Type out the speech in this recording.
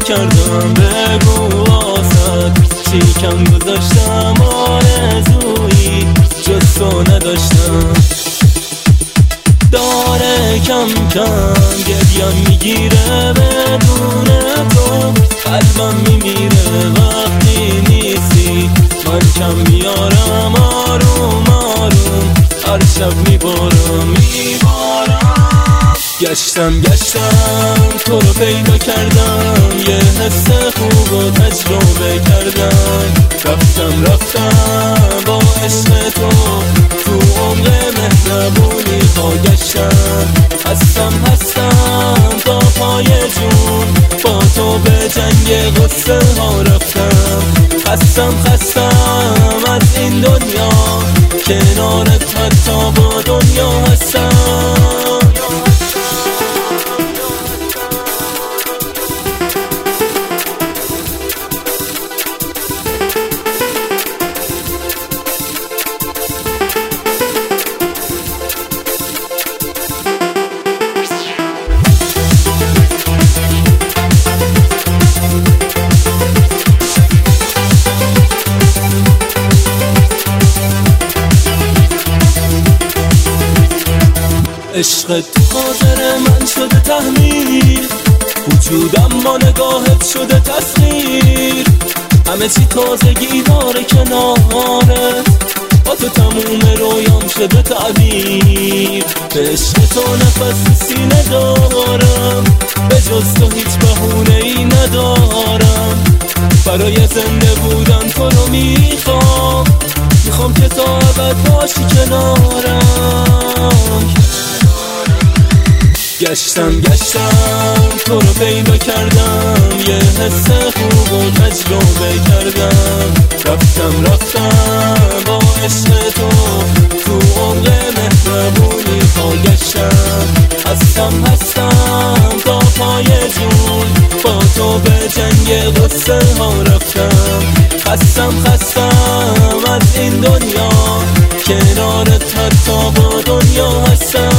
کردم بگو واسد چی کم گذاشتم آرزویی جز تو نداشتم. داره کم کم گریم میگیره بدون تو، قلبم میمیره وقتی نیستی. من کم میارم آروم آروم، هر شب میبارم گشتم تو رو پیدا کردم، یه حس خوب و تجربه کردم. رفتم با عشق تو عمق مهربونی ها گشتم. هستم تا پای جون، با تو به جنگ غصه ها رفتم. خستم از این دنیا، کنارت حتی با دنیا هستم. عشقت خاطر من شده تحمیل، وجودم با نگاهت شده تسخیر. همه چی تازگی داره کنارت، با تو تموم رویام شده تعبیر. به عشق تو نفس سینه دارم، به جز تو هیچ بهونه‌ای ندارم. برای زنده بودن تو رو میخوام که تا ابد باشی کنارم. گشتم تو رو پیدا کردم، یه حس خوب و تجربه کردم. رفتم با عشق تو عمق مهربونی ها گشتم. هستم تا پای جون، با تو به جنگ غصه ها رفتم. خستم از این دنیا، کنارت حتی با دنیا هستم.